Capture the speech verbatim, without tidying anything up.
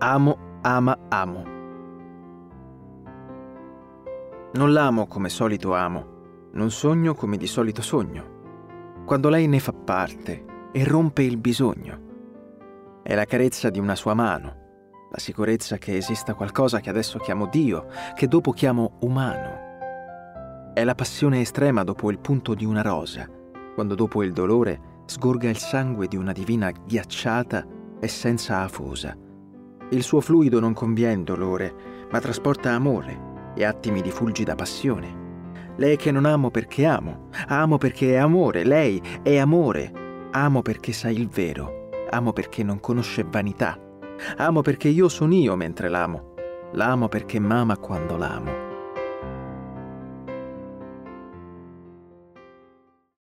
Amo, ama, amo. Non l'amo come solito amo, non sogno come di solito sogno. Quando lei ne fa parte e rompe il bisogno. È la carezza di una sua mano, la sicurezza che esista qualcosa che adesso chiamo Dio, che dopo chiamo umano. È la passione estrema dopo il punto di una rosa, quando dopo il dolore sgorga il sangue di una divina ghiacciata e senza afosa. Il suo fluido non convien dolore, ma trasporta amore e attimi di fulgida passione. Lei che non amo perché amo, amo perché è amore, lei è amore. Amo perché sa il vero, amo perché non conosce vanità. Amo perché io sono io mentre l'amo, l'amo perché m'ama quando l'amo.